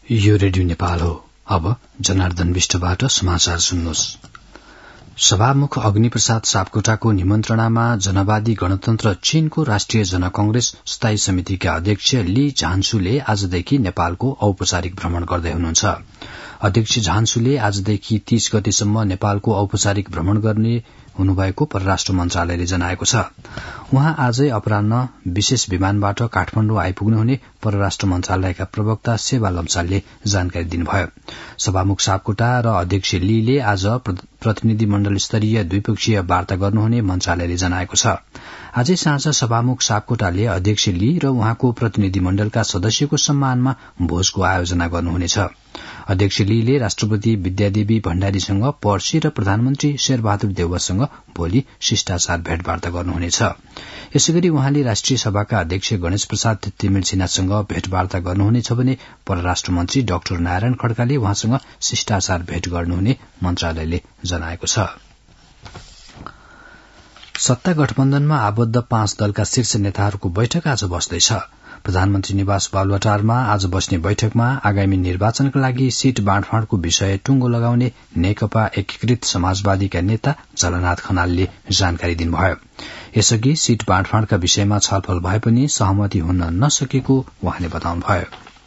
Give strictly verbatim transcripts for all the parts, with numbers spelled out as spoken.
यो रेडियो नेपाल हो। अब जनार्दन विष्टबाट समाचार सुन्नुहोस्। सभामुख अग्निप्रसाद सापकोटाको निमन्त्रणामा जनवादी गणतन्त्र चीनको राष्ट्रिय जनकांग्रेस स्थायी समितिका अध्यक्ष ली झान्सुले आजदेखि नेपालको औपचारिक भ्रमण गर्दै हुनुहुन्छ। अध्यक्ष झान्सुले आजदेखि तीस गतेसम्म नेपालको औपचारिक भ्रमण गर्ने हुनुभएको परराष्ट्र मन्त्रालयले जनाएको छ। उहाँ आजै अपराह्न विशेष विमानबाट काठमाडौँ आइपुग्नुहुने परराष्ट्र मन्त्रालयका प्रवक्ता सेवा लम्सालले जानकारी दिनुभयो। सभामुख सापकोटा र अध्यक्ष लीले आज प्रतिनिधि मण्डल स्तरीय द्विपक्षीय वार्ता गर्नुहुने मन्त्रालयले जनाएको छ। आजै साँझ सभामुख सापकोटाले अध्यक्ष ली र उहाँको प्रतिनिधि मण्डलका सदस्यको सम्मानमा भोजको आयोजना गर्नुहुनेछ। अध्यक्ष लीले राष्ट्रपति विद्यादेवी भण्डारीसँग पर्सी र प्रधानमन्त्री शेरबहादुर देउवासँग भोलि शिष्टाचार भेटवार्ता गर्नुहुनेछ। यसैगरी उहाँले राष्ट्रिय सभाका अध्यक्ष गणेश प्रसाद तिमिल सिन्हासँग भेटवार्ता गर्नुहुनेछ भने परराष्ट्र मन्त्री डाक्टर नारायण खड्काले उहाँसँग शिष्टाचार भेट गर्नुहुने मन्त्रालयले जनाएको छ। सत्ता गठबन्धनमा आबद्ध पाँच दलका शीर्ष नेताहरूको बैठक आज बस्दैछ। प्रधानमन्त्री निवास बालुवाटारमा आज बस्ने बैठकमा आगामी निर्वाचनका लागि सीट बाँडफाँडको विषय टुंगो लगाउने नेकपा एकीकृत समाजवादीका नेता झलनाथ खनालले जानकारी दिनुभयो। यसअघि सीट बाँडफाँडका विषयमा छलफल भए पनि सहमति हुन नसकेको उहाँले बताउनुभयो।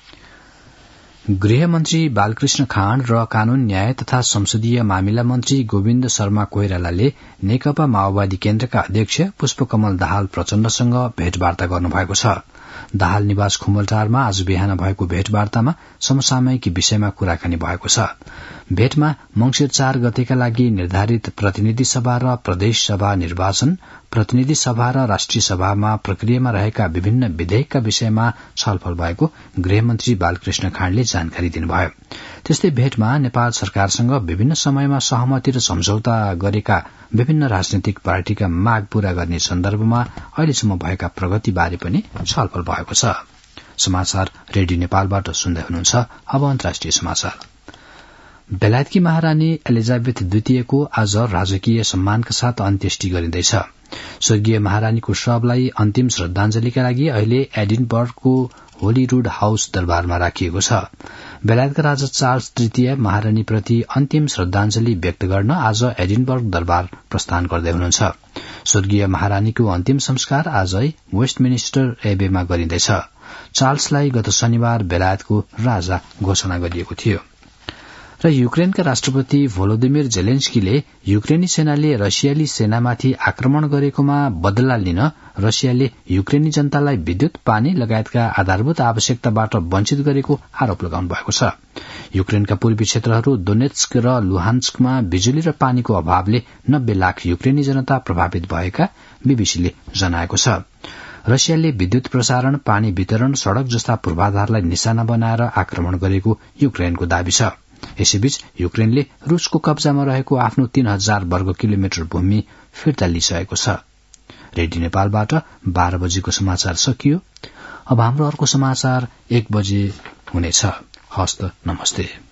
गृहमन्त्री बालकृष्ण खाँड र कानून न्याय तथा संसदीय मामिला मन्त्री गोविन्द शर्मा कोइरालाले नेकपा माओवादी केन्द्रका अध्यक्ष पुष्पकमल दाहाल प्रचण्डसँग भेटवार्ता गर्नुभएको छ। दाहाल निवास खुमलटारमा आज बिहान भएको भेटवार्तामा समसामयिक विषयमा कुराकानी भएको छ। भेटमा मंसिर चार गतेका लागि निर्धारित प्रतिनिधि सभा र प्रदेश सभा निर्वाचन, प्रतिनिधि सभा र राष्ट्रिय सभामा प्रक्रियामा रहेका विभिन्न विधेयकका विषयमा छलफल भएको गृहमन्त्री बालकृष्ण खाँडले जानकारी दिनुभयो। त्यस्तै भेटमा नेपाल सरकारसँग विभिन्न समयमा सहमति र सम्झौता गरेका विभिन्न राजनैतिक पार्टीका माग पूरा गर्ने सन्दर्भमा अहिलेसम्म भएका प्रगतिबारे पनि छलफल भएको छ। समाचार रेडियो नेपालबाट सुन्दै हुनुहुन्छ। अब अन्तर्राष्ट्रिय समाचार। बेलायतकी महारानी एलिजाबेथ द्वितीयको आज राजकीय सम्मानका साथ अन्त्येष्टि गरिँदैछ। स्वर्गीय महारानीको शवलाई अन्तिम श्रद्धांजलिका लागि अहिले एडिनबर्गको होलीरूड हाउस दरबारमा राखिएको छ। बेलायतका राजा चार्ल्स तृतीय महारानीप्रति अन्तिम श्रद्धांजलि व्यक्त गर्न आज एडिनबर्ग दरबार प्रस्थान गर्दै हुनुहुन्छ। स्वर्गीय महारानीको अन्तिम संस्कार आजै वेस्टमिनिस्टर एबेमा गरिँदैछ। चार्ल्सलाई गत शनिबार बेलायतको राजा घोषणा गरिएको थियो। र युक्रेनका राष्ट्रपति भोलोदिमिर जेलेन्स्कीले युक्रेनी सेनाले रसियाली सेनामाथि आक्रमण गरेकोमा बदला लिन रसियाले युक्रेनी जनतालाई विद्युत, पानी लगायतका आधारभूत आवश्यकताबाट वञ्चित गरेको आरोप लगाउनु भएको छ। युक्रेनका पूर्वी क्षेत्रहरू दोनेत्स्क र लुहान्स्कमा बिजुली र पानीको अभावले नब्बे लाख युक्रेनी जनता प्रभावित भएका बीबीसीले जनाएको छ। रसियाले विद्युत प्रसारण, पानी वितरण, सड़क जस्ता पूर्वाधारलाई निशाना बनाएर आक्रमण गरेको युक्रेनको दावी छ। यसैबीच युक्रेनले रूसको कब्जामा रहेको आफ्नो तीन हजार वर्ग किलोमिटर भूमि फिर्ता लिइसकेको छ। रेडियो नेपालबाट बाह्र बजेको समाचार सकियो। अब हाम्रो अर्को समाचार एक बजे हुनेछ। हस्त नमस्ते।